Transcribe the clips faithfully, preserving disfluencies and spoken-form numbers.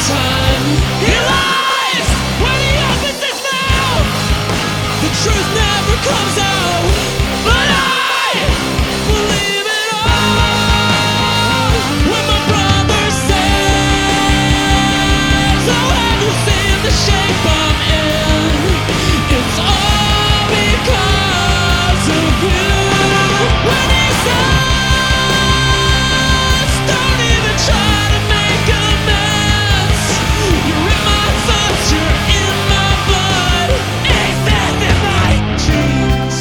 time. He lies when he opens his mouth. The truth never comes out, but I believe it all. When my brother says, "Oh, have you seen the shape I'm in?" It's all because of you. When he says, "Don't even try to make amends. You're in my thoughts, you're in my blood. Exist in my dreams."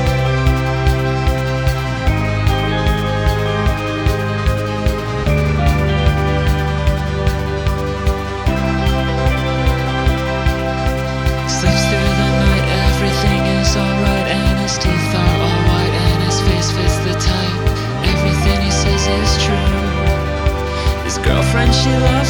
Sleeps through the night, everything is alright, and his teeth are all white, and his face fits the type. Everything he says is true. His girlfriend, she loves